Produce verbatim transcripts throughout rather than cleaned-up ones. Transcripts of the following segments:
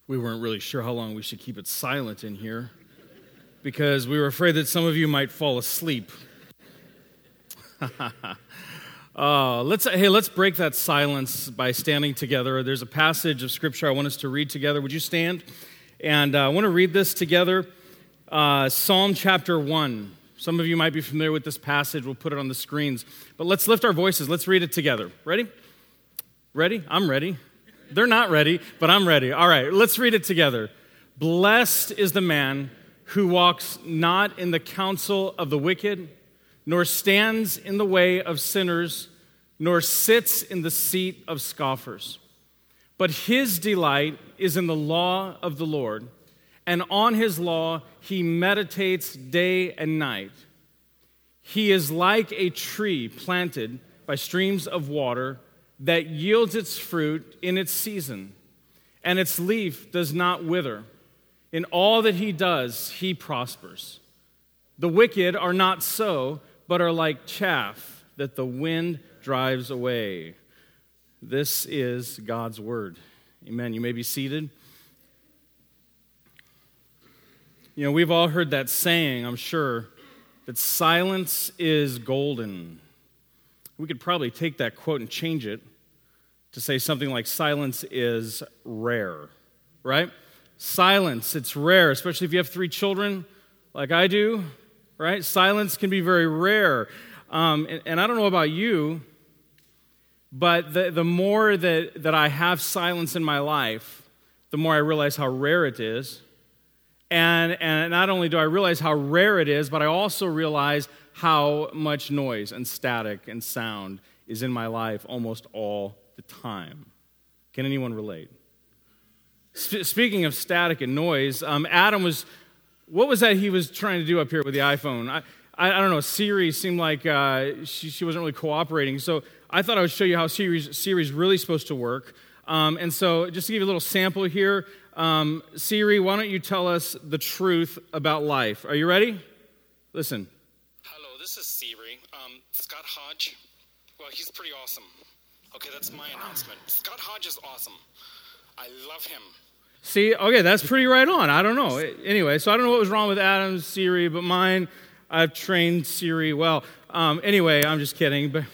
We weren't really sure how long we should keep it silent in here because we were afraid that some of you might fall asleep. uh, let's hey, let's break that silence by standing together. There's a passage of Scripture I want us to read together. Would you stand? And uh, I want to read this together. Uh, Psalm chapter one. Some of you might be familiar with this passage. We'll put it on the screens. But let's lift our voices. Let's read it together. Ready? Ready? I'm ready. They're not ready, but I'm ready. All right, let's read it together. Blessed is the man who walks not in the counsel of the wicked, nor stands in the way of sinners, nor sits in the seat of scoffers. But his delight is in the law of the Lord, and on his law he meditates day and night. He is like a tree planted by streams of water that yields its fruit in its season, and its leaf does not wither. In all that he does, he prospers. The wicked are not so, but are like chaff that the wind drives away. This is God's word. Amen. You may be seated. You know, we've all heard that saying, I'm sure, that silence is golden. We could probably take that quote and change it to say something like silence is rare, right? Silence, it's rare, especially if you have three children like I do, right? Silence can be very rare. Um, and, and I don't know about you, but the, the more that, that I have silence in my life, the more I realize how rare it is. And, and not only do I realize how rare it is, but I also realize how much noise and static and sound is in my life almost all the time. Can anyone relate? Sp- speaking of static and noise, um, Adam was, what was that he was trying to do up here with the iPhone? I, I, I don't know, Siri seemed like uh, she, she wasn't really cooperating, so I thought I would show you how Siri's, Siri's really supposed to work. Um, and so just to give you a little sample here, um, Siri, why don't you tell us the truth about life? Are you ready? Listen. Hello, this is Siri. Um, Scott Hodge, well, he's pretty awesome. Okay, that's my announcement. Scott Hodge is awesome. I love him. See, okay, that's pretty right on. I don't know. Anyway, so I don't know what was wrong with Adam's Siri, but mine, I've trained Siri well. Um, anyway, I'm just kidding. But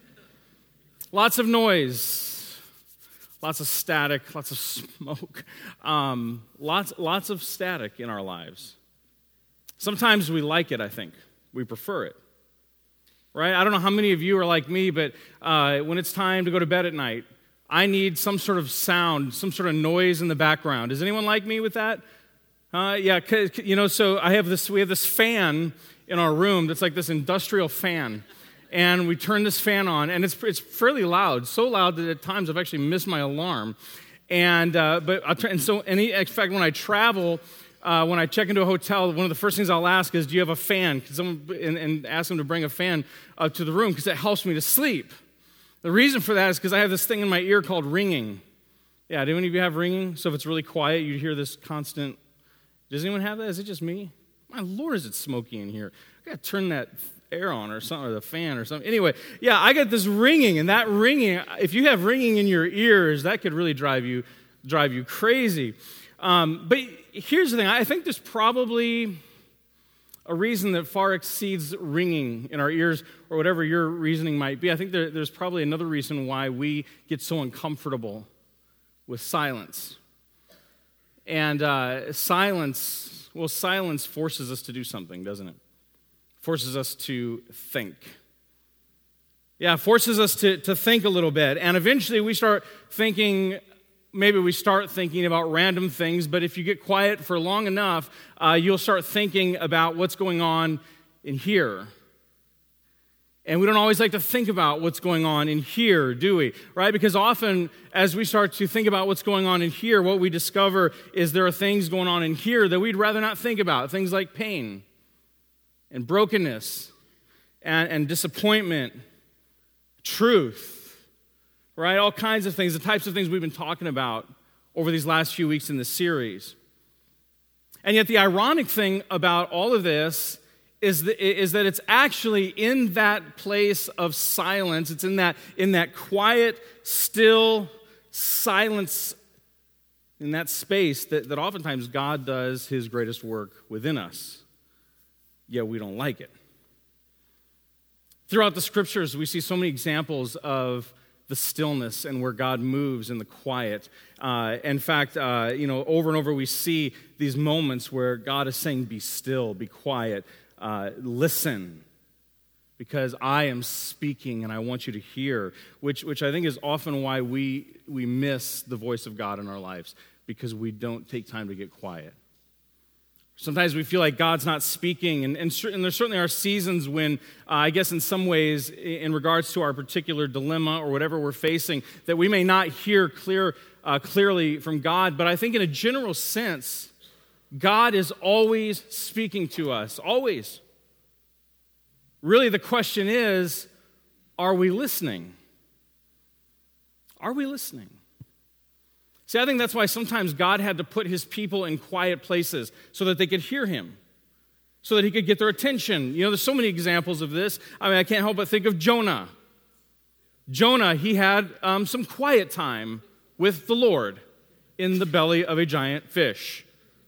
lots of noise, lots of static, lots of smoke, um, lots, lots of static in our lives. Sometimes we like it, I think. We prefer it. Right? I don't know how many of you are like me, but uh, when it's time to go to bed at night, I need some sort of sound, some sort of noise in the background. Is anyone like me with that? Uh, yeah, you know, so I have this, we have this fan in our room that's like this industrial fan. And we turn this fan on, and it's it's fairly loud, so loud that at times I've actually missed my alarm. And uh, but I'll turn, and so, and in fact, when I travel, Uh, when I check into a hotel, one of the first things I'll ask is, do you have a fan? Someone, and, and ask them to bring a fan up to the room because it helps me to sleep. The reason for that is because I have this thing in my ear called ringing. Yeah, do any of you have ringing? So if it's really quiet, you hear this constant. Does anyone have that? Is it just me? My Lord, is it smoky in here? I got to turn that air on or something, or the fan or something. Anyway, yeah, I got this ringing, and that ringing, if you have ringing in your ears, that could really drive you, drive you crazy. Um, but here's the thing. I think there's probably a reason that far exceeds ringing in our ears or whatever your reasoning might be. I think there, there's probably another reason why we get so uncomfortable with silence. And uh, silence, well, silence forces us to do something, doesn't it? Forces us to think. Yeah, forces us to, to think a little bit. And eventually we start thinking... Maybe we start thinking about random things, but if you get quiet for long enough, uh, you'll start thinking about what's going on in here. And we don't always like to think about what's going on in here, do we? Right? Because often, as we start to think about what's going on in here, what we discover is there are things going on in here that we'd rather not think about. Things like pain and brokenness and, and disappointment, truth. Right? All kinds of things, the types of things we've been talking about over these last few weeks in this series. And yet the ironic thing about all of this is that, is that it's actually in that place of silence, it's in that, in that quiet, still silence in that space that, that oftentimes God does his greatest work within us, yet we don't like it. Throughout the scriptures, we see so many examples of the stillness and where God moves in the quiet. Uh, in fact, uh, you know, over and over we see these moments where God is saying, be still, be quiet, uh, listen, because I am speaking and I want you to hear, which which I think is often why we we miss the voice of God in our lives, because we don't take time to get quiet. Sometimes we feel like God's not speaking, and, and, and there certainly are seasons when, uh, I guess in some ways, in regards to our particular dilemma or whatever we're facing, that we may not hear clear, uh, clearly from God, but I think in a general sense, God is always speaking to us, always. Really, the question is, are we listening? Are we listening? See, I think that's why sometimes God had to put his people in quiet places so that they could hear him, so that he could get their attention. You know, there's so many examples of this. I mean, I can't help but think of Jonah. Jonah, he had um, some quiet time with the Lord in the belly of a giant fish.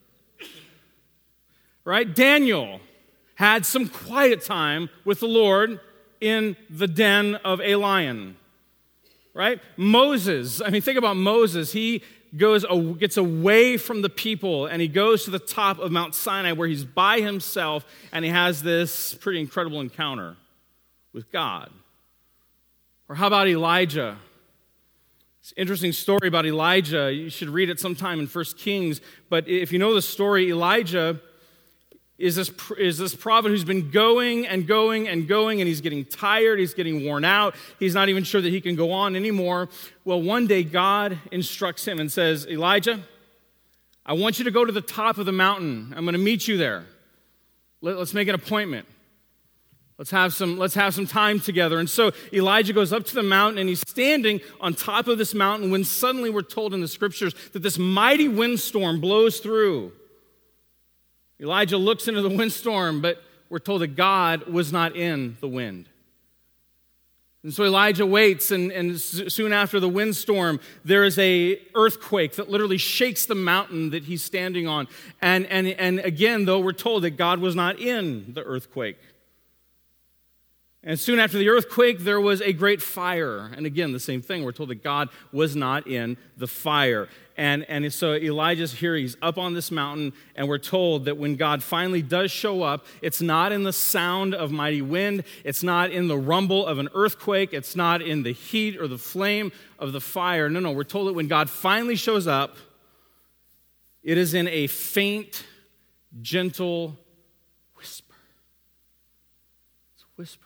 Right? Daniel had some quiet time with the Lord in the den of a lion. Right? Moses, I mean, think about Moses. He goes, gets away from the people, and he goes to the top of Mount Sinai where he's by himself, and he has this pretty incredible encounter with God. Or how about Elijah? It's an interesting story about Elijah. You should read it sometime in First Kings. But if you know the story, Elijah is this, is this prophet who's been going and going and going, and he's getting tired, he's getting worn out, he's not even sure that he can go on anymore. Well, one day God instructs him and says, Elijah, I want you to go to the top of the mountain. I'm going to meet you there. Let, let's make an appointment. Let's have some, let's have some time together. And so Elijah goes up to the mountain, and he's standing on top of this mountain when suddenly we're told in the scriptures that this mighty windstorm blows through. Elijah looks into the windstorm, but we're told that God was not in the wind. And so Elijah waits, and, and soon after the windstorm, there is a earthquake that literally shakes the mountain that he's standing on. And, and, and again, though, we're told that God was not in the earthquake. And soon after the earthquake, there was a great fire. And again, the same thing. We're told that God was not in the fire. And, and so Elijah's here. He's up on this mountain. And we're told that when God finally does show up, it's not in the sound of mighty wind. It's not in the rumble of an earthquake. It's not in the heat or the flame of the fire. No, no. We're told that when God finally shows up, it is in a faint, gentle whisper. It's a whisper.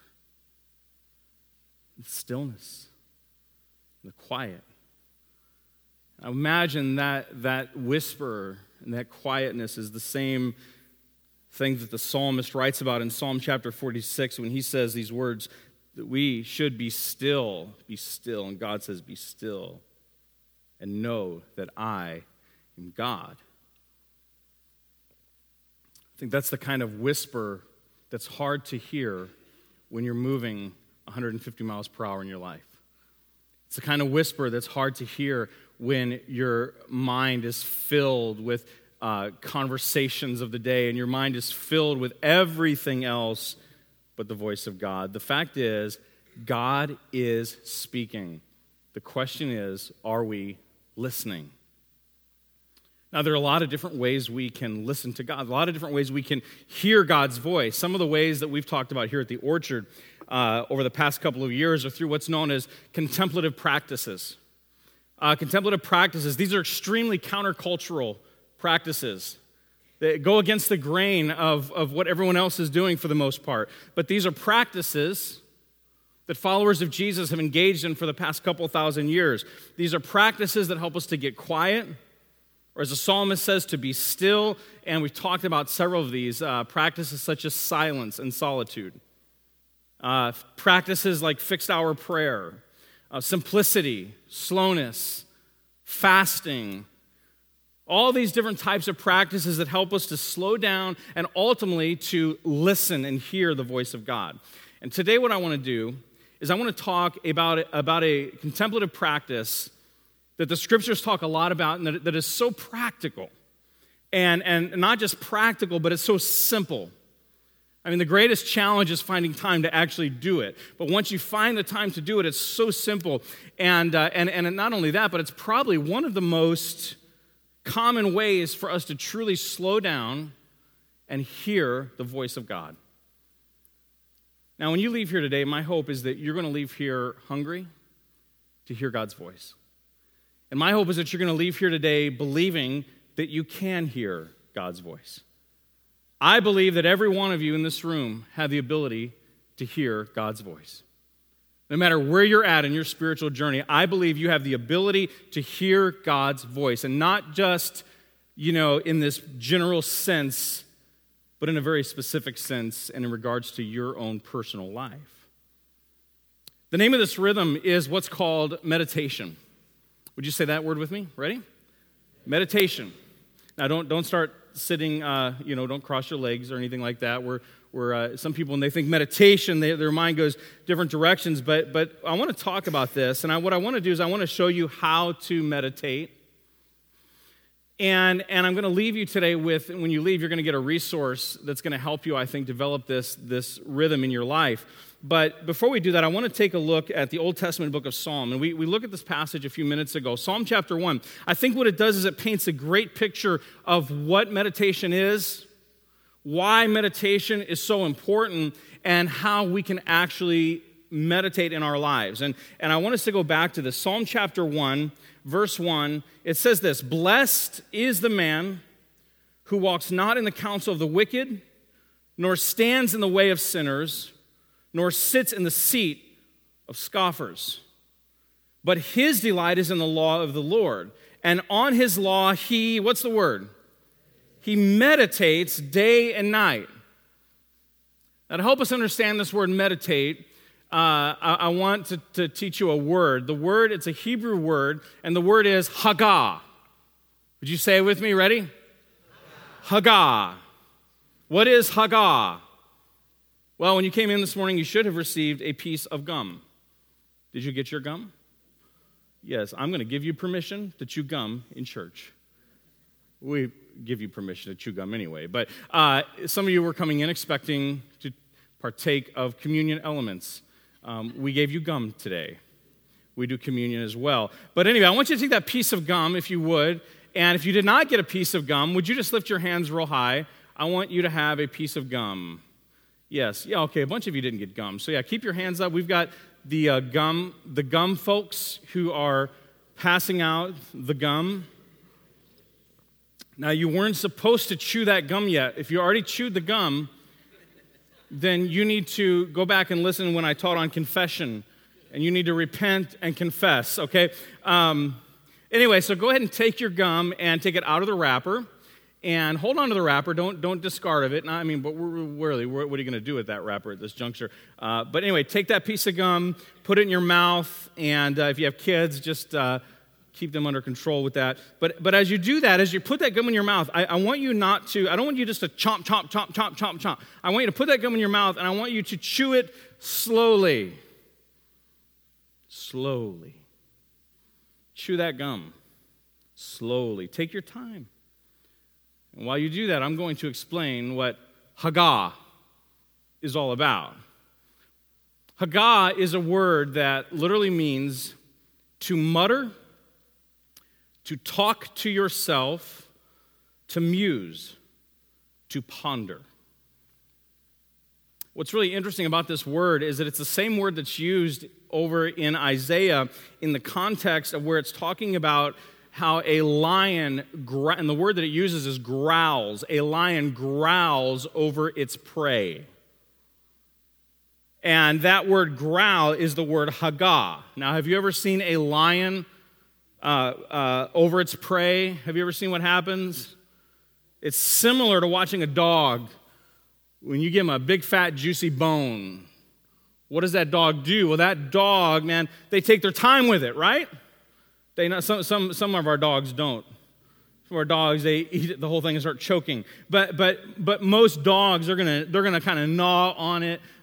The stillness, the quiet. I imagine that that whisper and that quietness is the same thing that the psalmist writes about in Psalm chapter forty-six when he says these words, that we should be still, be still, and God says, be still, and know that I am God. I think that's the kind of whisper that's hard to hear when you're moving one hundred fifty miles per hour in your life. It's the kind of whisper that's hard to hear when your mind is filled with uh, conversations of the day and your mind is filled with everything else but the voice of God. The fact is, God is speaking. The question is, are we listening? Now, there are a lot of different ways we can listen to God, a lot of different ways we can hear God's voice. Some of the ways that we've talked about here at the Orchard uh, over the past couple of years are through what's known as contemplative practices. Uh, contemplative practices, these are extremely countercultural practices. They go against the grain of, of what everyone else is doing for the most part. But these are practices that followers of Jesus have engaged in for the past couple thousand years. These are practices that help us to get quiet, or as the psalmist says, to be still. And we've talked about several of these uh, practices such as silence and solitude. Uh, practices like fixed hour prayer, uh, simplicity, slowness, fasting. All these different types of practices that help us to slow down and ultimately to listen and hear the voice of God. And today what I want to do is I want to talk about, about a contemplative practice that the scriptures talk a lot about and that, that is so practical. And, and not just practical, but it's so simple. I mean, the greatest challenge is finding time to actually do it. But once you find the time to do it, it's so simple. And, uh, and, and not only that, but it's probably one of the most common ways for us to truly slow down and hear the voice of God. Now, when you leave here today, my hope is that you're going to leave here hungry to hear God's voice. And my hope is that you're going to leave here today believing that you can hear God's voice. I believe that every one of you in this room have the ability to hear God's voice. No matter where you're at in your spiritual journey, I believe you have the ability to hear God's voice. And not just, you know, in this general sense, but in a very specific sense and in regards to your own personal life. The name of this rhythm is what's called meditation. Would you say that word with me? Ready? Meditation. Now, don't don't start sitting, uh, you know, don't cross your legs or anything like that. We're, we're, uh, some people, when they think meditation, they, their mind goes different directions. But but I want to talk about this. And I, what I want to do is I want to show you how to meditate. And, and I'm going to leave you today with, when you leave, you're going to get a resource that's going to help you, I think, develop this, this rhythm in your life. But before we do that, I want to take a look at the Old Testament book of Psalm. And we, we looked at this passage a few minutes ago. Psalm chapter one. I think what it does is it paints a great picture of what meditation is, why meditation is so important, and how we can actually meditate in our lives. And, and I want us to go back to this. Psalm chapter one, verse one. It says this: "Blessed is the man who walks not in the counsel of the wicked, nor stands in the way of sinners, nor sits in the seat of scoffers. But his delight is in the law of the Lord. And on his law he," what's the word? "He meditates day and night." Now, to help us understand this word meditate, uh, I, I want to, to teach you a word. The word, it's a Hebrew word, and the word is Haggah. Would you say it with me? Ready? Haggah. What is Haggah? Well, when you came in this morning, you should have received a piece of gum. Did you get your gum? Yes, I'm going to give you permission to chew gum in church. We give you permission to chew gum anyway. But uh, some of you were coming in expecting to partake of communion elements. Um, we gave you gum today. We do communion as well. But anyway, I want you to take that piece of gum, if you would. And if you did not get a piece of gum, would you just lift your hands real high? I want you to have a piece of gum. Yes. Yeah, okay, a bunch of you didn't get gum. So yeah, keep your hands up. We've got the uh, gum, the gum folks who are passing out the gum. Now, you weren't supposed to chew that gum yet. If you already chewed the gum, then you need to go back and listen when I taught on confession. And you need to repent and confess, okay? Um, anyway, so go ahead and take your gum and take it out of the wrapper. And hold on to the wrapper. Don't don't discard of it. No, I mean, but we're, really, what are you going to do with that wrapper at this juncture? Uh, but anyway, take that piece of gum, put it in your mouth, and uh, if you have kids, just uh, keep them under control with that. But but as you do that, as you put that gum in your mouth, I, I want you not to, I don't want you just to chomp, chomp, chomp, chomp, chomp, chomp. I want you to put that gum in your mouth, and I want you to chew it slowly. Slowly. Chew that gum. Slowly. Take your time. And while you do that, I'm going to explain what Haggah is all about. Haggah is a word that literally means to mutter, to talk to yourself, to muse, to ponder. What's really interesting about this word is that it's the same word that's used over in Isaiah in the context of where it's talking about how a lion, and the word that it uses is growls. A lion growls over its prey. And that word growl is the word Haggah. Now, have you ever seen a lion uh, uh, over its prey? Have you ever seen what happens? It's similar to watching a dog. When you give him a big, fat, juicy bone, what does that dog do? Well, that dog, man, they take their time with it, right? They not, some, some, some of our dogs don't. Some of our dogs, they eat the whole thing and start choking. But but but most dogs are gonna they're gonna kind of gnaw on it.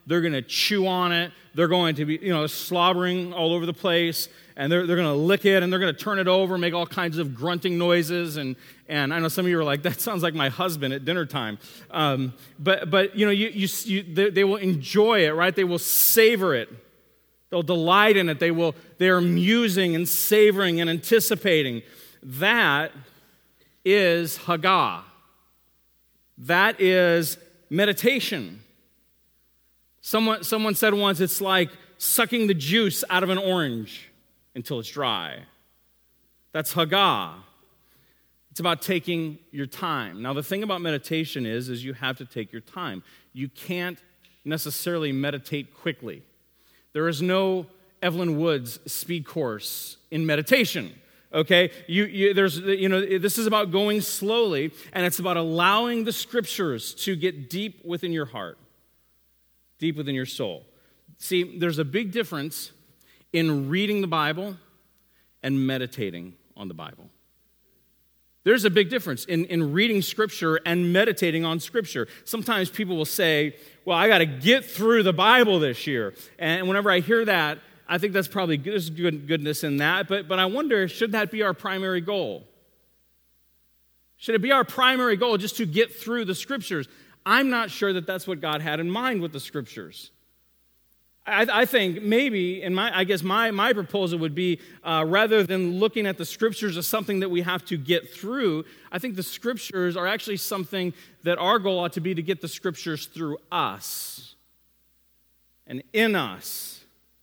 They're going to chew on it. They're going to be, you know, slobbering all over the place. And they're, they're going to lick it, and they're going to turn it over, make all kinds of grunting noises. And, and I know some of you are like, that sounds like my husband at dinner time. Um, but, but, you know, you, you, you, they, they will enjoy it, right? They will savor it. They'll delight in it. They will, they're musing and savoring and anticipating. That is Haggah. That is meditation. Someone, someone said once, it's like sucking the juice out of an orange until it's dry. That's Haggah. It's about taking your time. Now, the thing about meditation is, is you have to take your time. You can't necessarily meditate quickly. There is no Evelyn Woods speed course in meditation. Okay, you, you, there's, you know, this is about going slowly, and it's about allowing the scriptures to get deep within your heart, deep within your soul. See, there's a big difference in reading the Bible and meditating on the Bible. There's a big difference in, in reading Scripture and meditating on Scripture. Sometimes people will say, well, I got to get through the Bible this year. And whenever I hear that, I think that's probably good, there's good goodness in that. But, but I wonder, should that be our primary goal? Should it be our primary goal just to get through the Scriptures? I'm not sure that that's what God had in mind with the Scriptures. I, I think maybe, and my, I guess my, my proposal would be, uh, rather than looking at the Scriptures as something that we have to get through, I think the Scriptures are actually something that our goal ought to be to get the Scriptures through us and in us.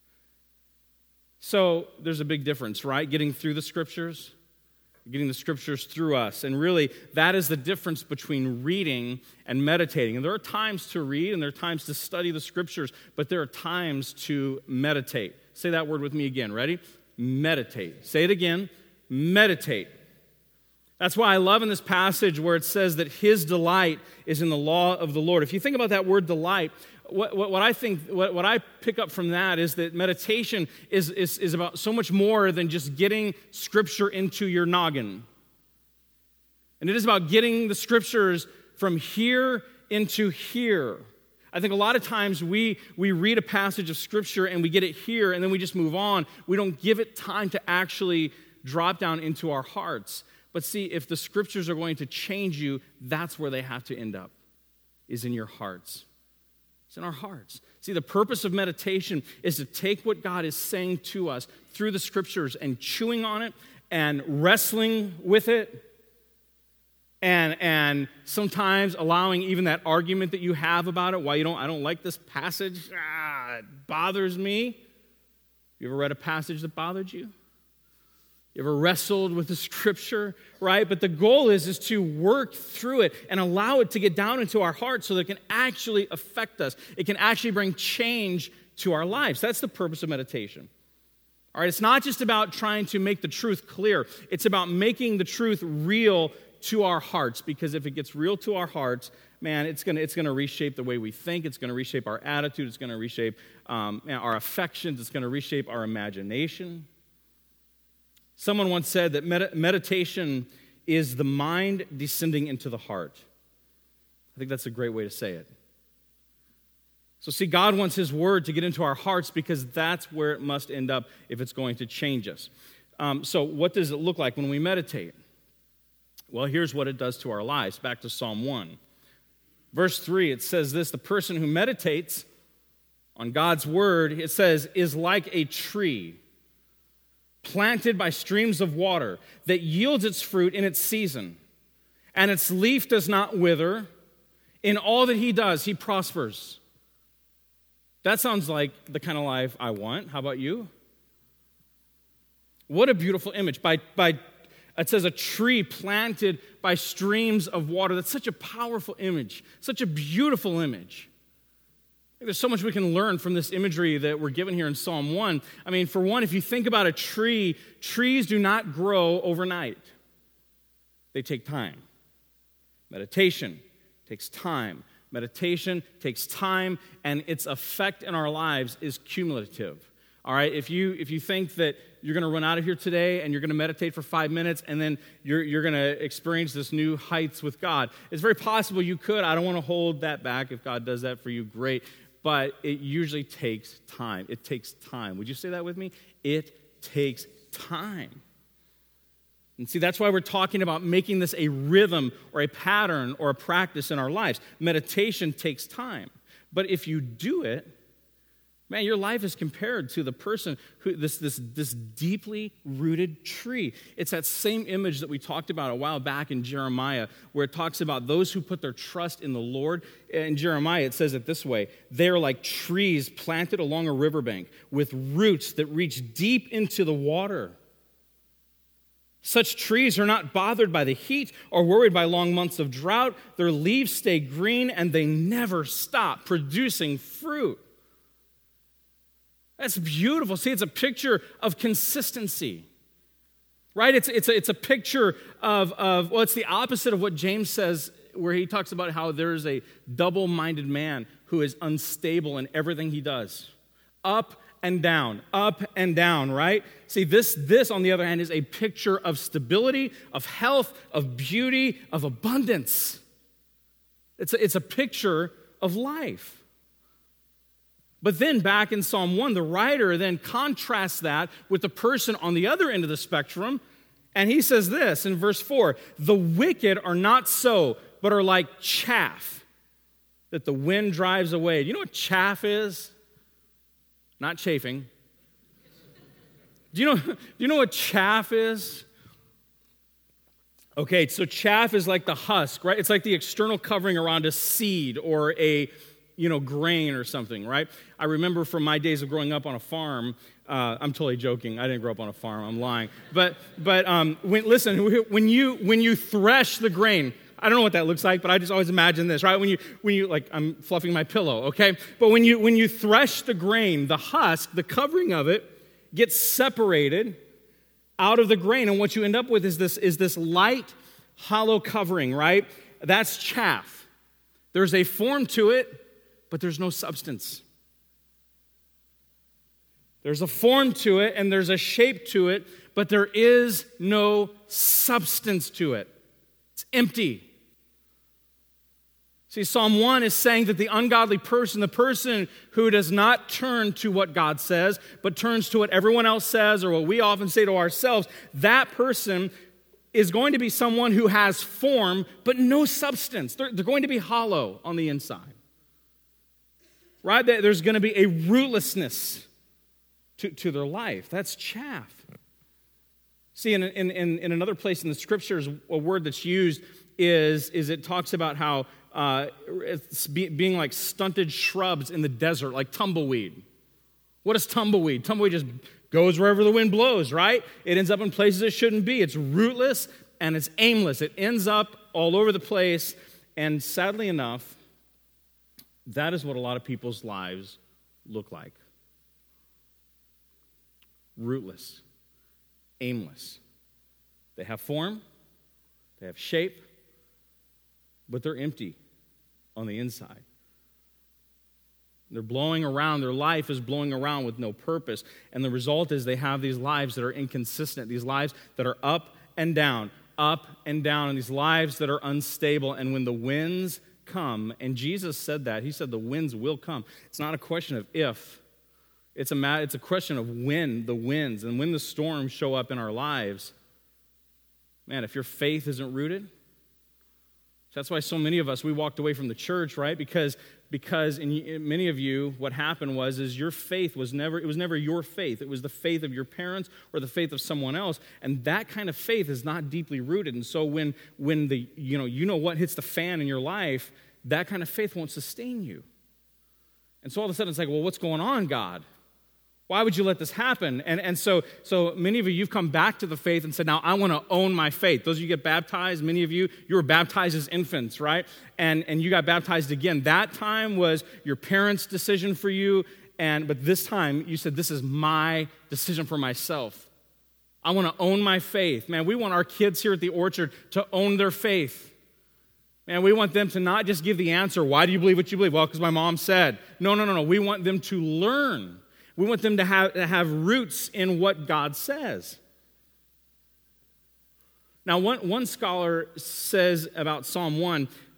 So there's a big difference, right? Getting through the Scriptures, getting the Scriptures through us. And really, that is the difference between reading and meditating. And there are times to read and there are times to study the Scriptures, but there are times to meditate. Say that word with me again. Ready? Meditate. Say it again. Meditate. That's why I love in this passage where it says that his delight is in the law of the Lord. If you think about that word delight, What, what, what I think, what, what I pick up from that is that meditation is, is, is about so much more than just getting Scripture into your noggin. And it is about getting the Scriptures from here into here. I think a lot of times we, we read a passage of Scripture and we get it here and then we just move on. We don't give it time to actually drop down into our hearts. But see, if the Scriptures are going to change you, that's where they have to end up, is in your hearts. It's in our hearts. See, the purpose of meditation is to take what God is saying to us through the Scriptures and chewing on it and wrestling with it and, and sometimes allowing even that argument that you have about it, why you don't, I don't like this passage, ah, it bothers me. You ever read a passage that bothered you? You ever wrestled with the Scripture, right? But the goal is, is to work through it and allow it to get down into our hearts so that it can actually affect us. It can actually bring change to our lives. That's the purpose of meditation. All right, it's not just about trying to make the truth clear. It's about making the truth real to our hearts, because if it gets real to our hearts, man, it's going to it's going to reshape the way we think. It's going to reshape our attitude. It's going to reshape um, our affections. It's going to reshape our imagination. Someone once said that med- meditation is the mind descending into the heart. I think that's a great way to say it. So see, God wants His Word to get into our hearts because that's where it must end up if it's going to change us. Um, so what does it look like when we meditate? Well, here's what it does to our lives. Back to Psalm one. Verse three, it says this: the person who meditates on God's Word, it says, is like a tree planted by streams of water that yields its fruit in its season, and its leaf does not wither. In all that he does, he prospers. That sounds like the kind of life I want. How about you? What a beautiful image. By, by, it says a tree planted by streams of water. That's such a powerful image, such a beautiful image. There's so much we can learn from this imagery that we're given here in Psalm one. I mean, for one, if you think about a tree, trees do not grow overnight. They take time. Meditation takes time. Meditation takes time, and its effect in our lives is cumulative. All right, if you if you think that you're going to run out of here today and you're going to meditate for five minutes and then you're you're going to experience this new heights with God, it's very possible you could. I don't want to hold that back. If God does that for you, great. but it usually takes time. It takes time. Would you say that with me? It takes time. And see, that's why we're talking about making this a rhythm or a pattern or a practice in our lives. Meditation takes time. But if you do it, man, your life is compared to the person who, this, this, this deeply rooted tree. It's that same image that we talked about a while back in Jeremiah, where it talks about those who put their trust in the Lord. In Jeremiah, it says it this way: they're like trees planted along a riverbank with roots that reach deep into the water. Such trees are not bothered by the heat or worried by long months of drought. Their leaves stay green and they never stop producing fruit. That's beautiful. See, it's a picture of consistency, right? It's, it's, a, it's a picture of, of, well, it's the opposite of what James says, where he talks about how there is a double-minded man who is unstable in everything he does. Up and down, up and down, right? See, this, this, on the other hand, is a picture of stability, of health, of beauty, of abundance. It's a, it's a picture of life. But then back in Psalm one, the writer then contrasts that with the person on the other end of the spectrum, and he says this in verse four: the wicked are not so, but are like chaff that the wind drives away. Do you know what chaff is? Not chafing. Do you know, do you know what chaff is? Okay, so chaff is like the husk, right? It's like the external covering around a seed or a, you know, grain or something, right? I remember from my days of growing up on a farm, uh, I'm totally joking. I didn't grow up on a farm. I'm lying. But but um, when, listen, when you when you thresh the grain, I don't know what that looks like, but I just always imagine this, right? When you, when you, like, I'm fluffing my pillow, okay? But when you, when you thresh the grain, the husk, the covering of it, gets separated out of the grain, and what you end up with is this, is this light, hollow covering, right? That's chaff. There's a form to it, but there's no substance. There's a form to it, and there's a shape to it, but there is no substance to it. It's empty. See, Psalm one is saying that the ungodly person, the person who does not turn to what God says, but turns to what everyone else says or what we often say to ourselves, that person is going to be someone who has form, but no substance. They're, they're going to be hollow on the inside. Right? There's going to be a rootlessness to, to their life. That's chaff. See, in, in, in another place in the Scriptures, a word that's used is, is it talks about how uh, it's be, being like stunted shrubs in the desert, like tumbleweed. What is tumbleweed? Tumbleweed just goes wherever the wind blows, right? It ends up in places it shouldn't be. It's rootless and it's aimless. It ends up all over the place, and sadly enough, that is what a lot of people's lives look like. Rootless. Aimless. They have form, they have shape, but they're empty on the inside. They're blowing around. Their life is blowing around with no purpose. And the result is they have these lives that are inconsistent, these lives that are up and down, up and down, and these lives that are unstable. And when the winds come, and Jesus said that, he said the winds will come. It's not a question of if. It's a matter, it's a question of when the winds and when the storms show up in our lives. Man, if your faith isn't rooted, that's why so many of us, we walked away from the church, right? Because because in, in many of you, what happened was is your faith was never, it was never your faith. It was the faith of your parents or the faith of someone else. And that kind of faith is not deeply rooted. And so when when the, you know, you know what hits the fan in your life, that kind of faith won't sustain you. And so all of a sudden it's like, well, what's going on, God? Why would you let this happen? And and so so many of you, you've come back to the faith and said, now I want to own my faith. Those of you get baptized, many of you, you were baptized as infants, right? And and you got baptized again. That time was your parents' decision for you, and but this time you said, this is my decision for myself. I want to own my faith. Man, we want our kids here at the Orchard to own their faith. Man, we want them to not just give the answer, why do you believe what you believe? Well, because my mom said. No, no, no, no. We want them to learn. We want them to have, to have roots in what God says. Now, one, one scholar says about Psalm one,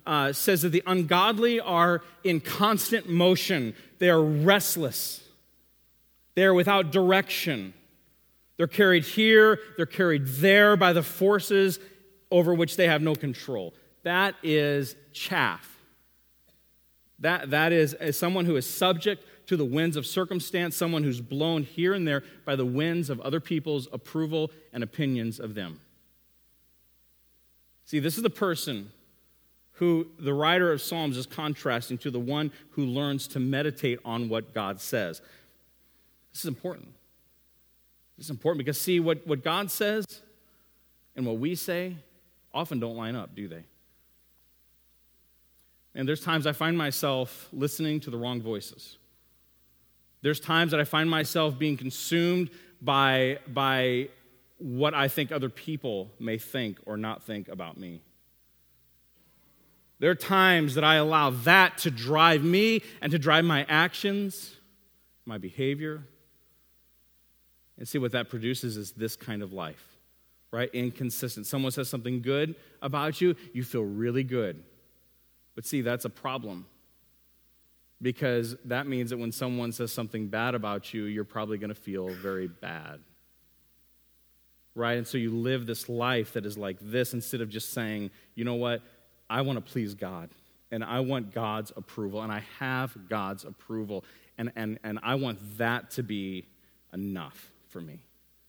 uh, says that the ungodly are in constant motion. They are restless. They are without direction. They're carried here, they're carried there by the forces over which they have no control. That is chaff. That, that is, is someone who is subject to the winds of circumstance, someone who's blown here and there by the winds of other people's approval and opinions of them. See, this is the person who the writer of Psalms is contrasting to the one who learns to meditate on what God says. This is important. This is important because, see, what, what God says and what we say often don't line up, do they? And there's times I find myself listening to the wrong voices. There's times that I find myself being consumed by, by what I think other people may think or not think about me. There are times that I allow that to drive me and to drive my actions, my behavior. And see, what that produces is this kind of life, right? Inconsistent. Someone says something good about you, you feel really good. But see, that's a problem. Because that means that when someone says something bad about you, you're probably going to feel very bad. Right? And so you live this life that is like this instead of just saying, you know what? I want to please God. And I want God's approval. And I have God's approval. And, and, and I want that to be enough for me.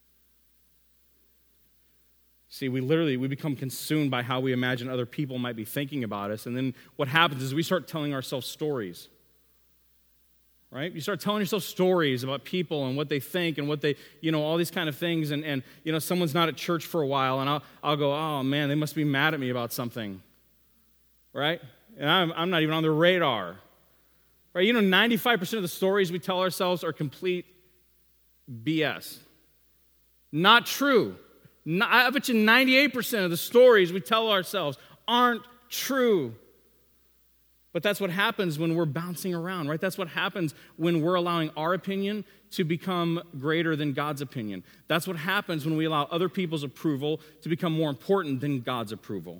See, we literally, we become consumed by how we imagine other people might be thinking about us. And then what happens is we start telling ourselves stories. Right? You start telling yourself stories about people and what they think and what they, you know, all these kind of things. And, and you know, someone's not at church for a while, and I'll, I'll go, oh, man, they must be mad at me about something. Right? And I'm, I'm not even on their radar. Right? You know, ninety-five percent of the stories we tell ourselves are complete B S. Not true. Not, I bet you ninety-eight percent of the stories we tell ourselves aren't true. But that's what happens when we're bouncing around, right? That's what happens when we're allowing our opinion to become greater than God's opinion. That's what happens when we allow other people's approval to become more important than God's approval.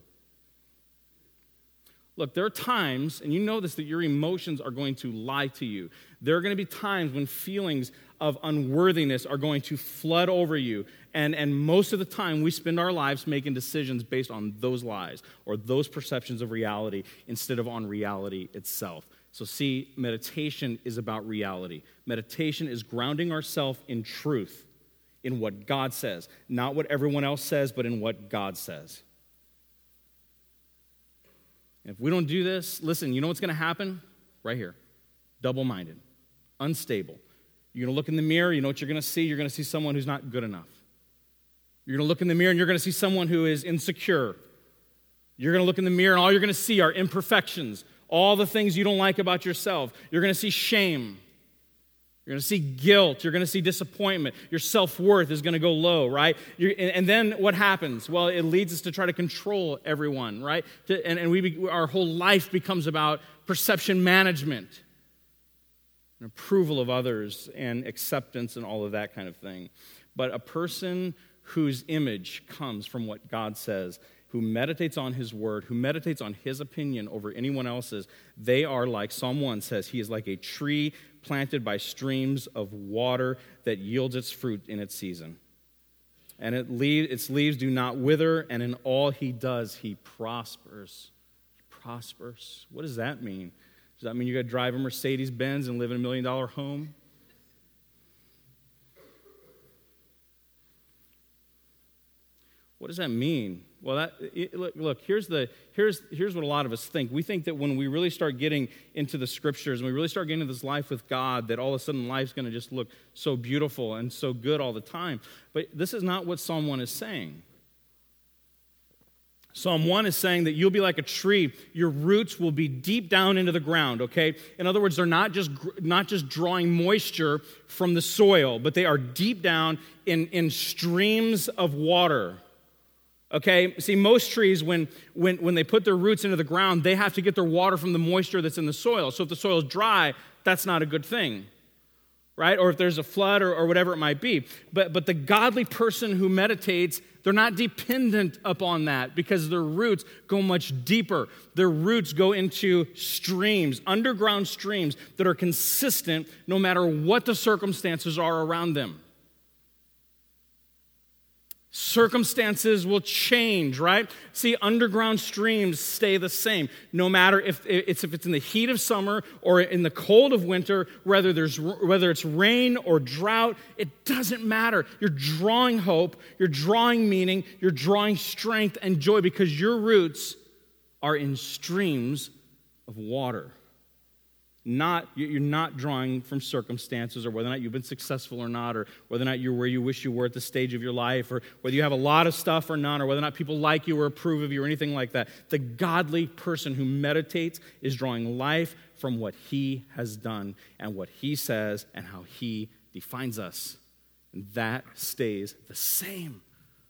Look, there are times, and you know this, that your emotions are going to lie to you. There are going to be times when feelings of unworthiness are going to flood over you. And, and most of the time, we spend our lives making decisions based on those lies or those perceptions of reality instead of on reality itself. So see, meditation is about reality. Meditation is grounding ourselves in truth, in what God says. Not what everyone else says, but in what God says. If we don't do this, listen, you know what's going to happen? Right here. Double-minded. Unstable. You're going to look in the mirror, you know what you're going to see? You're going to see someone who's not good enough. You're going to look in the mirror and you're going to see someone who is insecure. You're going to look in the mirror and all you're going to see are imperfections, all the things you don't like about yourself. You're going to see shame. You're going to see guilt. You're going to see disappointment. Your self-worth is going to go low, right? You're, and, and then what happens? Well, it leads us to try to control everyone, right? To, and and we be, our whole life becomes about perception management and approval of others and acceptance and all of that kind of thing. But a person whose image comes from what God says, who meditates on his word, who meditates on his opinion over anyone else's, they are like, Psalm one says, he is like a tree planted by streams of water that yields its fruit in its season. And it le- its leaves do not wither, and in all he does, he prospers. He prospers. What does that mean? Does that mean you got to drive a Mercedes-Benz and live in a million-dollar home? What does that mean? Well, that, it, look, look here's, the, here's, here's what a lot of us think. We think that when we really start getting into the scriptures and we really start getting into this life with God, that all of a sudden life's going to just look so beautiful and so good all the time. But this is not what Psalm one is saying. Psalm one is saying that you'll be like a tree. Your roots will be deep down into the ground, okay? In other words, they're not just not just drawing moisture from the soil, but they are deep down in, in streams of water. Okay, see, most trees, when, when, when they put their roots into the ground, they have to get their water from the moisture that's in the soil. So if the soil is dry, that's not a good thing. right? Or if there's a flood or, or whatever it might be. But, but the godly person who meditates, they're not dependent upon that because their roots go much deeper. Their roots go into streams, underground streams that are consistent no matter what the circumstances are around them. Circumstances will change, right? See, underground streams stay the same. No matter if it's if it's in the heat of summer or in the cold of winter, whether there's whether it's rain or drought, it doesn't matter. You're drawing hope, you're drawing meaning, you're drawing strength and joy because your roots are in streams of water. Not, you're not drawing from circumstances or whether or not you've been successful or not, or whether or not you're where you wish you were at the stage of your life, or whether you have a lot of stuff or none, or whether or not people like you or approve of you or anything like that. The godly person who meditates is drawing life from what he has done and what he says and how he defines us. And that stays the same.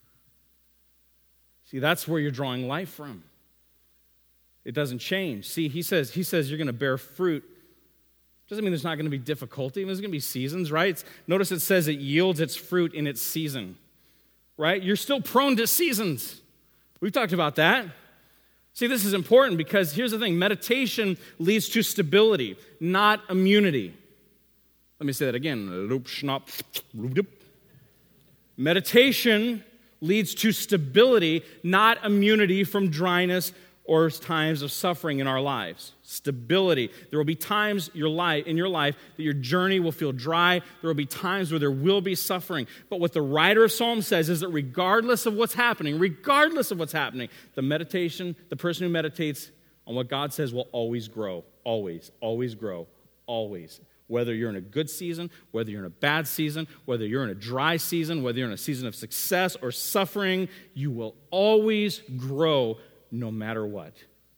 See, that's where you're drawing life from. It doesn't change. See, he says, he says you're going to bear fruit. Doesn't mean there's not going to be difficulty. There's going to be seasons, right? It's, notice it says it yields its fruit in its season, right? You're still prone to seasons. We've talked about that. See, this is important because here's the thing. Meditation leads to stability, not immunity. Let me say that again. Loop, schnop, loop, dip. Meditation leads to stability, not immunity from dryness or times of suffering in our lives. Stability. There will be times your life, in your life that your journey will feel dry. There will be times where there will be suffering. But what the writer of Psalms says is that regardless of what's happening, regardless of what's happening, the meditation, the person who meditates on what God says will always grow. Always, always grow, always. Whether you're in a good season, whether you're in a bad season, whether you're in a dry season, whether you're in a season of success or suffering, you will always grow no matter what.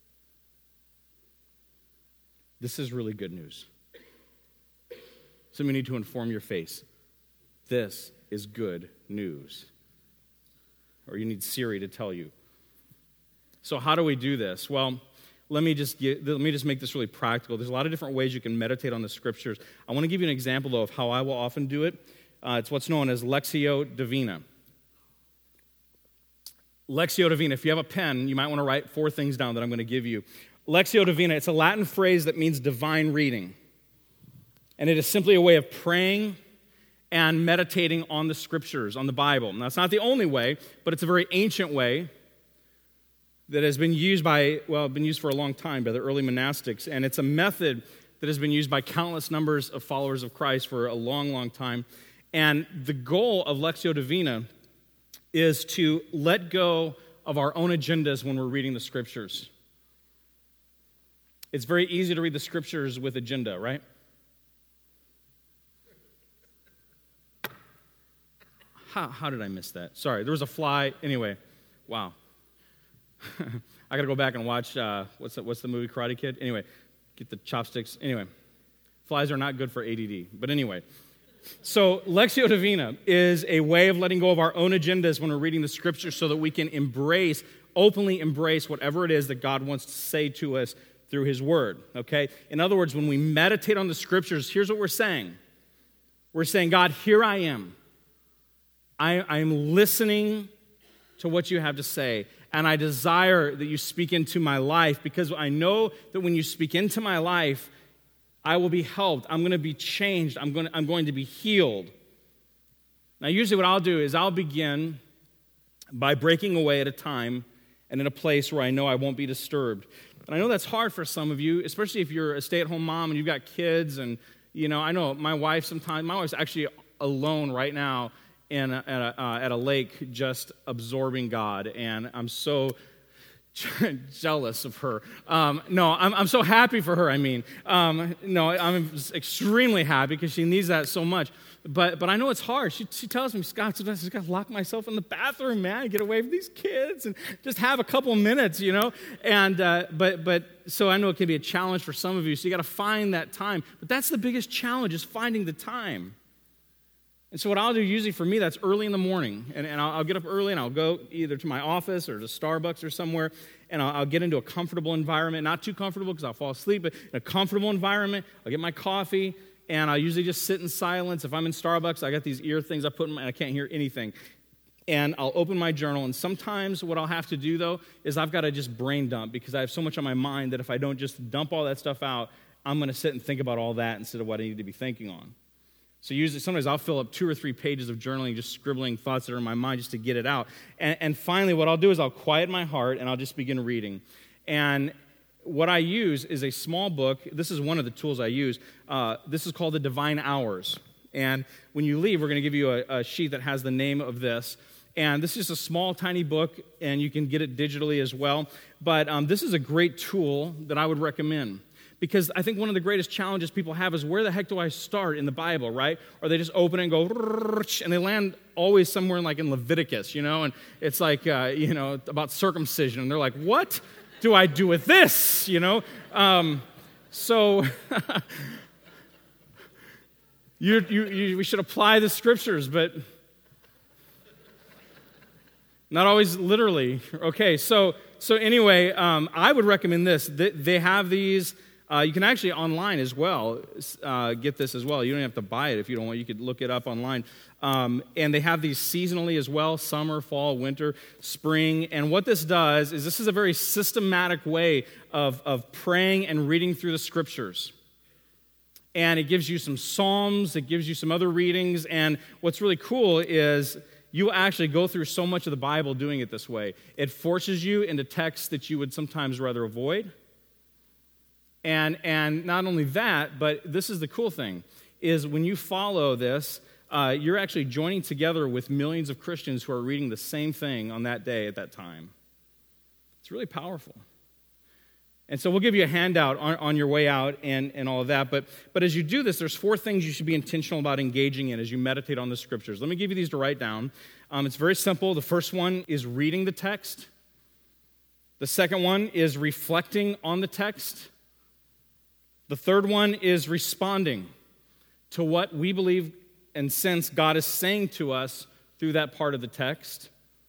This is really good news. Some of you need to inform your face. This is good news. Or you need Siri to tell you. So how do we do this? Well, let me just get, let me just make this really practical. There's a lot of different ways you can meditate on the scriptures. I want to give you an example, though, of how I will often do it. Uh, it's what's known as Lectio Divina. Lectio Divina, if you have a pen, you might want to write four things down that I'm going to give you. Lectio Divina, it's a Latin phrase that means divine reading. And it is simply a way of praying and meditating on the scriptures, on the Bible. Now, it's not the only way, but it's a very ancient way that has been used by, well, been used for a long time by the early monastics. And it's a method that has been used by countless numbers of followers of Christ for a long, long time. And the goal of Lectio Divina is to let go of our own agendas when we're reading the scriptures. It's very easy to read the scriptures with agenda, right? How, how did I miss that? Sorry, there was a fly. Anyway, wow. I got to go back and watch, uh, what's, the, what's the movie, Karate Kid? Anyway, get the chopsticks. Anyway, flies are not good for A D D. But anyway, so Lectio Divina is a way of letting go of our own agendas when we're reading the scriptures so that we can embrace, openly embrace whatever it is that God wants to say to us through his word, okay? In other words, when we meditate on the scriptures, here's what we're saying. We're saying, God, here I am. I, I am listening to what you have to say, and I desire that you speak into my life because I know that when you speak into my life, I will be helped. I'm going to be changed. I'm going to, I'm going to be healed. Now, usually what I'll do is I'll begin by breaking away at a time and in a place where I know I won't be disturbed. And I know that's hard for some of you, especially if you're a stay-at-home mom and you've got kids. And, you know, I know my wife sometimes, my wife's actually alone right now in a, at, a, uh, at a lake just absorbing God. And I'm so jealous of her. Um, no, I'm, I'm so happy for her, I mean. Um, no, I'm extremely happy because she needs that so much. But but I know it's hard. She, she tells me, Scott, sometimes I just got to lock myself in the bathroom, man, get away from these kids and just have a couple minutes, you know. And uh, but but so I know it can be a challenge for some of you. So you got to find that time. But that's the biggest challenge is finding the time. And so what I'll do usually for me, that's early in the morning. And, and I'll, I'll get up early and I'll go either to my office or to Starbucks or somewhere. And I'll, I'll get into a comfortable environment. Not too comfortable because I'll fall asleep, but in a comfortable environment. I'll get my coffee. and I usually just sit in silence. If I'm in Starbucks, I got these ear things I put in my, and I can't hear anything. And I'll open my journal, and sometimes what I'll have to do, though, is I've got to just brain dump because I have so much on my mind that if I don't just dump all that stuff out, I'm going to sit and think about all that instead of what I need to be thinking on. So usually, sometimes I'll fill up two or three pages of journaling, just scribbling thoughts that are in my mind just to get it out. And, and finally, what I'll do is I'll quiet my heart, and I'll just begin reading. And what I use is a small book. This is one of the tools I use. Uh, this is called the Divine Hours. And when you leave, we're going to give you a, a sheet that has the name of this. And this is a small, tiny book, and you can get it digitally as well. But um, this is a great tool that I would recommend. Because I think one of the greatest challenges people have is where the heck do I start in the Bible, right? Or they just open it and go, and they land always somewhere in, like in Leviticus, you know? And it's like, uh, you know, about circumcision. And they're like, what do I do with this, you know? Um, so you, you, you, we should apply the scriptures, but not always literally. Okay, so so anyway, um, I would recommend this. They, they have these. Uh, you can actually online as well uh, get this as well. You don't have to buy it if you don't want. You could look it up online. Um, and they have these seasonally as well, summer, fall, winter, spring. And what this does is this is a very systematic way of, of praying and reading through the scriptures. And it gives you some psalms. It gives you some other readings. And what's really cool is you actually go through so much of the Bible doing it this way. It forces you into texts that you would sometimes rather avoid. And and not only that, but this is the cool thing, is when you follow this, uh, you're actually joining together with millions of Christians who are reading the same thing on that day at that time. It's really powerful. And so we'll give you a handout on, on your way out and, and all of that. But, but as you do this, there's four things you should be intentional about engaging in as you meditate on the scriptures. Let me give you these to write down. Um, it's very simple. The first one is reading the text. The second one is reflecting on the text. The third one is responding to what we believe and sense God is saying to us through that part of the text.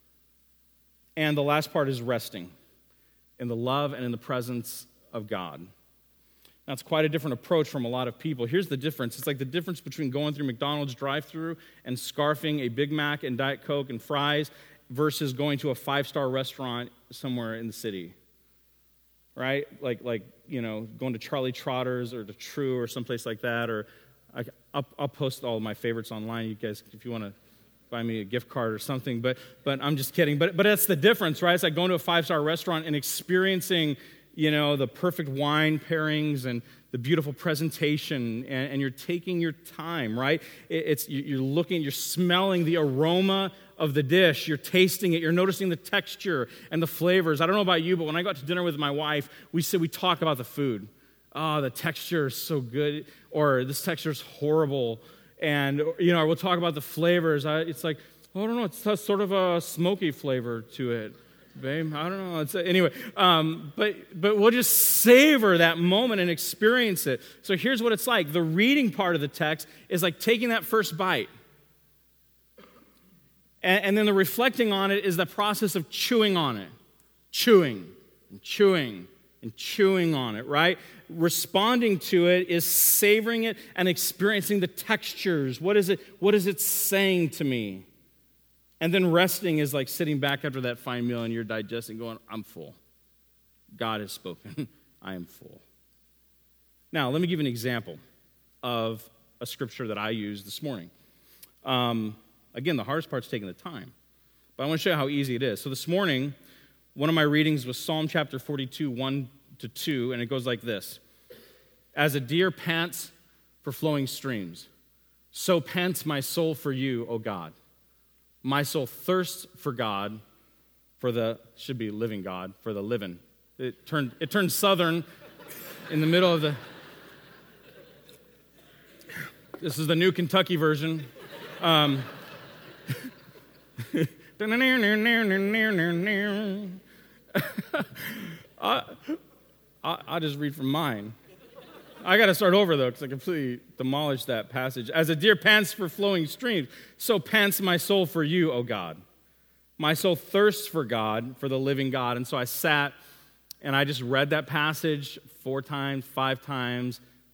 And the last part is resting in the love and in the presence of God. That's quite a different approach from a lot of people. Here's the difference. It's like the difference between going through McDonald's drive-thru and scarfing a Big Mac and Diet Coke and fries versus going to a five-star restaurant somewhere in the city. Right? Like, like you know, going to Charlie Trotter's or to True or someplace like that. Or I, I'll, I'll post all of my favorites online. You guys, if you want to buy me a gift card or something. But but I'm just kidding. But but that's the difference, right? It's like going to a five-star restaurant and experiencing, you know, the perfect wine pairings and the beautiful presentation, and, and you're taking your time, right? It, it's you're looking, you're smelling the aroma of the dish, you're tasting it, you're noticing the texture and the flavors. I don't know about you, but when I go out to dinner with my wife, we say we talk about the food. Oh, the texture is so good, or this texture is horrible, and you know, we'll talk about the flavors. I, it's like, oh, I don't know, it's got sort of a smoky flavor to it. Babe, I don't know. It's, anyway, um, but but we'll just savor that moment and experience it. So here's what it's like. The reading part of the text is like taking that first bite. And, and then the reflecting on it is the process of chewing on it. Chewing and chewing and chewing on it, right? Responding to it is savoring it and experiencing the textures. What is it, what is it saying to me? And then resting is like sitting back after that fine meal and you're digesting, going, I'm full. God has spoken. I am full. Now, let me give you an example of a scripture that I used this morning. Um, again, the hardest part's taking the time. But I want to show you how easy it is. So this morning, one of my readings was Psalm chapter forty-two, one to two, and it goes like this. As a deer pants for flowing streams, so pants my soul for you, O God. My soul thirsts for God, for the, should be living God, for the living. It turned, it turned southern in the middle of the, this is the new Kentucky version. Um, I, I, I'll just read from mine. I got to start over, though, because I completely demolished that passage. As a deer pants for flowing streams, so pants my soul for you, O God. My soul thirsts for God, for the living God. And so I sat, and I just read that passage four times, five times,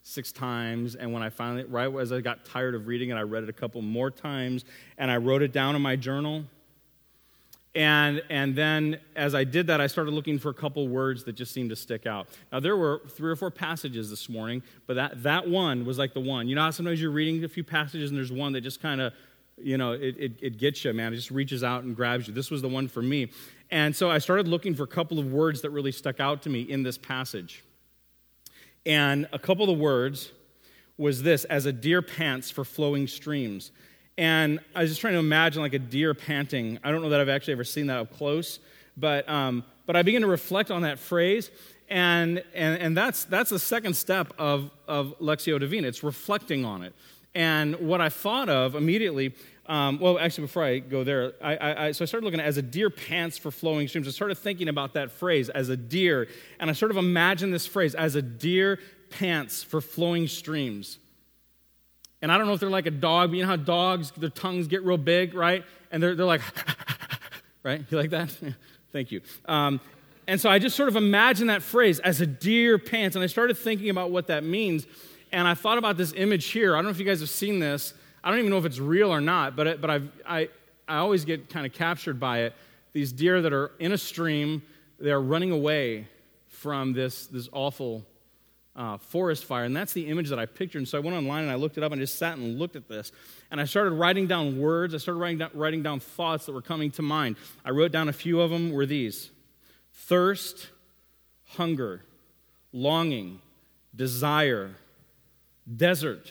six times, and when I finally, right as I got tired of reading it, I read it a couple more times, and I wrote it down in my journal. And and then as I did that, I started looking for a couple words that just seemed to stick out. Now, there were three or four passages this morning, but that, that one was like the one. You know how sometimes you're reading a few passages and there's one that just kind of, you know, it, it, it gets you, man. It just reaches out and grabs you. This was the one for me. And so I started looking for a couple of words that really stuck out to me in this passage. And a couple of the words was this: as a deer pants for flowing streams. And I was just trying to imagine like a deer panting. I don't know that I've actually ever seen that up close, but um, but I began to reflect on that phrase, and and and that's that's the second step of of Lectio Divina. It's reflecting on it. And what I thought of immediately, um, well, actually before I go there, I, I, I so I started looking at as a deer pants for flowing streams. I started thinking about that phrase, as a deer, and I sort of imagined this phrase, as a deer pants for flowing streams. And I don't know if they're like a dog, but you know how dogs, their tongues get real big, right? And they're, they're like, right? You like that? Thank you. Um, and so I just sort of imagined that phrase, as a deer pants, and I started thinking about what that means. And I thought about this image here. I don't know if you guys have seen this. I don't even know if it's real or not, but it, but I've, I I always get kind of captured by it. These deer that are in a stream, they're running away from this, this awful Uh, forest fire, and that's the image that I pictured. And so I went online and I looked it up and just sat and looked at this. And I started writing down words. I started writing down, writing down thoughts that were coming to mind. I wrote down a few of them were these: thirst, hunger, longing, desire, desert.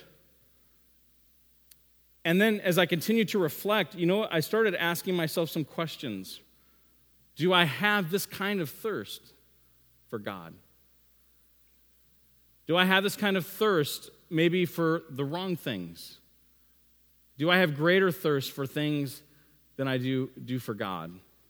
And then as I continued to reflect, you know what? I started asking myself some questions. Do I have this kind of thirst for God? Do I have this kind of thirst maybe for the wrong things? Do I have greater thirst for things than I do, do for God?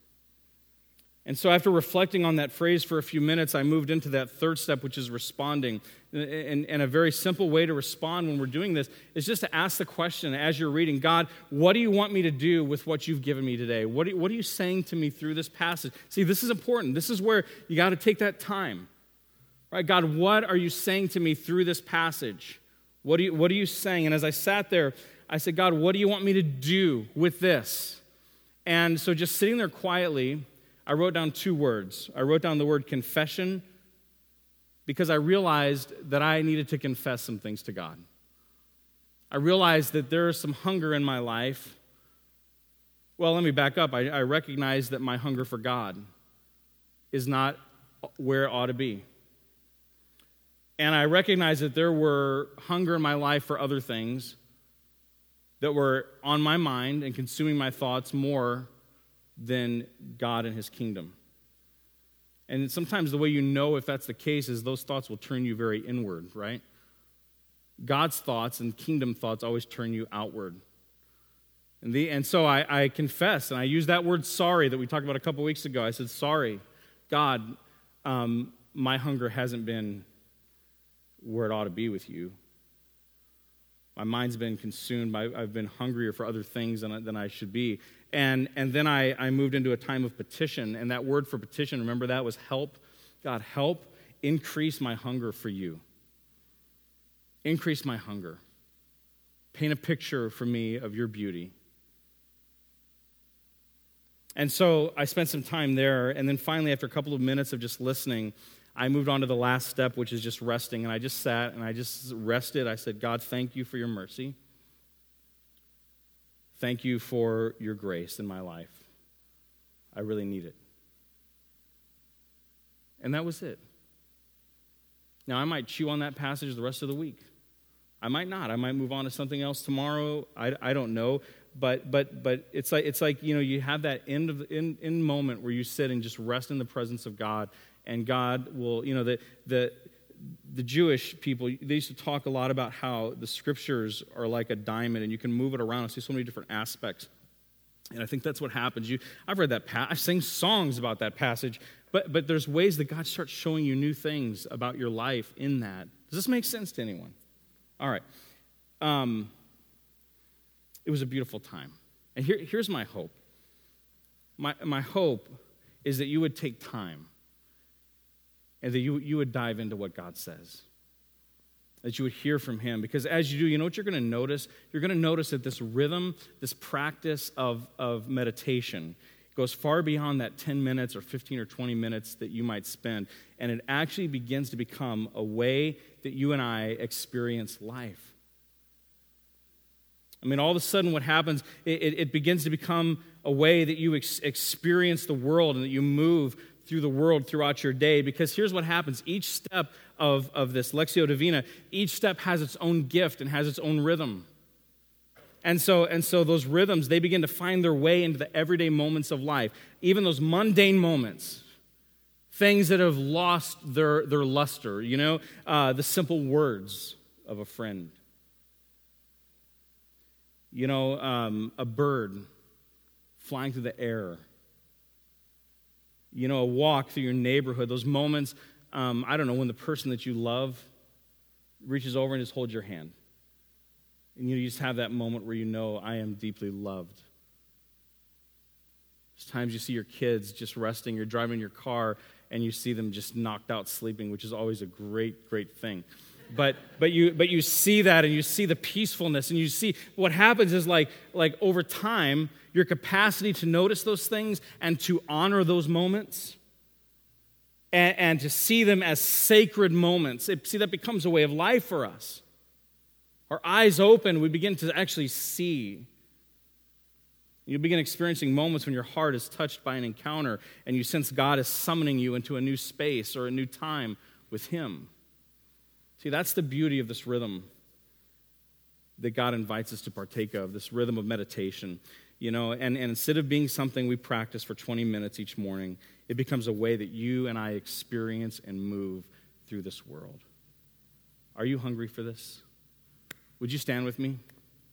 And so after reflecting on that phrase for a few minutes, I moved into that third step, which is responding. And, and a very simple way to respond when we're doing this is just to ask the question as you're reading, God, what do you want me to do with what you've given me today? What, do, what are you saying to me through this passage? See, this is important. This is where you got to take that time. Right, God, what are you saying to me through this passage? What, do you, what are you saying? And as I sat there, I said, God, what do you want me to do with this? And so just sitting there quietly, I wrote down two words. I wrote down the word confession because I realized that I needed to confess some things to God. I realized that there is some hunger in my life. Well, let me back up. I, I recognize that my hunger for God is not where it ought to be. And I recognized that there were hunger in my life for other things that were on my mind and consuming my thoughts more than God and his kingdom. And sometimes the way you know if that's the case is those thoughts will turn you very inward, right? God's thoughts and kingdom thoughts always turn you outward. And, the, and so I, I confess, and I used that word sorry that we talked about a couple weeks ago. I said, sorry, God, um, my hunger hasn't been where it ought to be with you. My mind's been consumed by, I've been hungrier for other things than, than I should be. And, and then I, I moved into a time of petition, and that word for petition, remember that was help. God, help increase my hunger for you. Increase my hunger. Paint a picture for me of your beauty. And so I spent some time there, and then finally, after a couple of minutes of just listening, I moved on to the last step, which is just resting, and I just sat and I just rested. I said, God, thank you for your mercy. Thank you for your grace in my life. I really need it. And that was it. Now, I might chew on that passage the rest of the week. I might not. I might move on to something else tomorrow. I, I don't know. But but but it's like it's like you know you have that end of in in moment where you sit and just rest in the presence of God, and God will you know the the the Jewish people, they used to talk a lot about how the scriptures are like a diamond and you can move it around and see so many different aspects. And I think that's what happens. You I've read that pa- I sing songs about that passage, but but there's ways that God starts showing you new things about your life in that. Does this make sense to anyone? All right. Um, it was a beautiful time. And here, here's my hope. My, my hope is that you would take time and that you, you would dive into what God says. that you would hear from him. Because as you do, you know what you're going to notice? You're going to notice that this rhythm, this practice of, of meditation goes far beyond that ten minutes or fifteen or twenty minutes that you might spend. And it actually begins to become a way that you and I experience life. I mean, all of a sudden what happens, it, it begins to become a way that you ex- experience the world and that you move through the world throughout your day. Because here's what happens. Each step of, of this Lectio Divina, each step has its own gift and has its own rhythm. And so, and so those rhythms, they begin to find their way into the everyday moments of life. Even those mundane moments, things that have lost their, their luster, you know, uh, the simple words of a friend. You know, um, a bird flying through the air. You know, a walk through your neighborhood. Those moments, um, I don't know, when the person that you love reaches over and just holds your hand. And you just have that moment where you know, I am deeply loved. There's times you see your kids just resting. You're driving your car and you see them just knocked out sleeping, which is always a great, great thing. But but you but you see that and you see the peacefulness and you see what happens is like like over time your capacity to notice those things and to honor those moments and, and to see them as sacred moments. It, see, that becomes a way of life for us. Our eyes open, we begin to actually see. You begin experiencing moments when your heart is touched by an encounter and you sense God is summoning you into a new space or a new time with Him. See, that's the beauty of this rhythm that God invites us to partake of, this rhythm of meditation. You know, and, and instead of being something we practice for twenty minutes each morning, it becomes a way that you and I experience and move through this world. Are you hungry for this? Would you stand with me?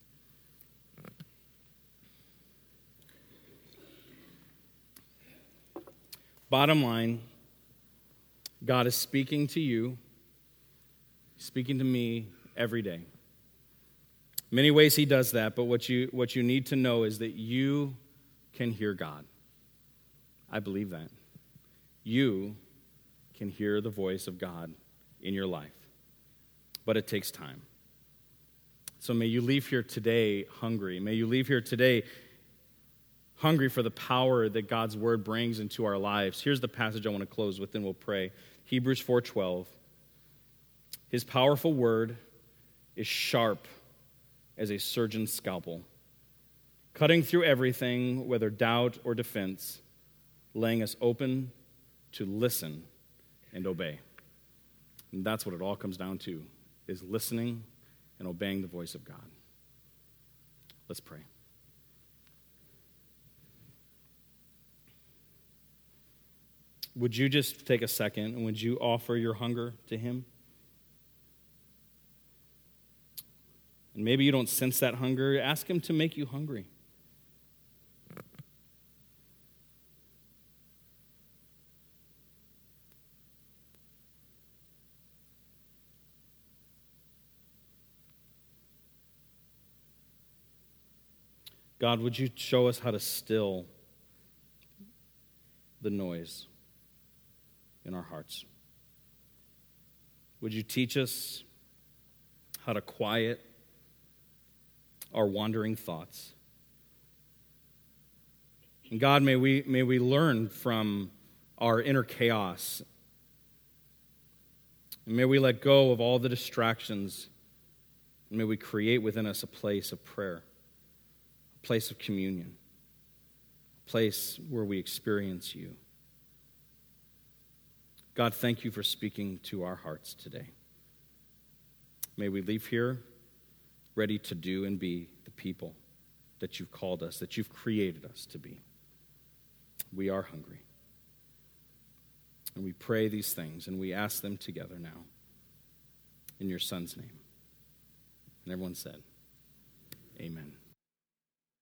Bottom line, God is speaking to you, speaking to me every day. Many ways He does that, but what you what you need to know is that you can hear God. I believe that. You can hear the voice of God in your life, but it takes time. So may you leave here today hungry. May you leave here today hungry for the power that God's word brings into our lives. Here's the passage I want to close with, and we'll pray. Hebrews four twelve. His powerful word is sharp as a surgeon's scalpel, cutting through everything, whether doubt or defense, laying us open to listen and obey. And that's what it all comes down to, is listening and obeying the voice of God. Let's pray. Would you just take a second and would you offer your hunger to Him? And maybe you don't sense that hunger. Ask Him to make you hungry. God, would you show us how to still the noise in our hearts? Would you teach us how to quiet our wandering thoughts? And God, may we may we learn from our inner chaos. And may we let go of all the distractions. And may we create within us a place of prayer, a place of communion, a place where we experience you. God, thank you for speaking to our hearts today. May we leave here ready to do and be the people that you've called us, that you've created us to be. We are hungry. And we pray these things, and we ask them together now in your Son's name. And everyone said, amen.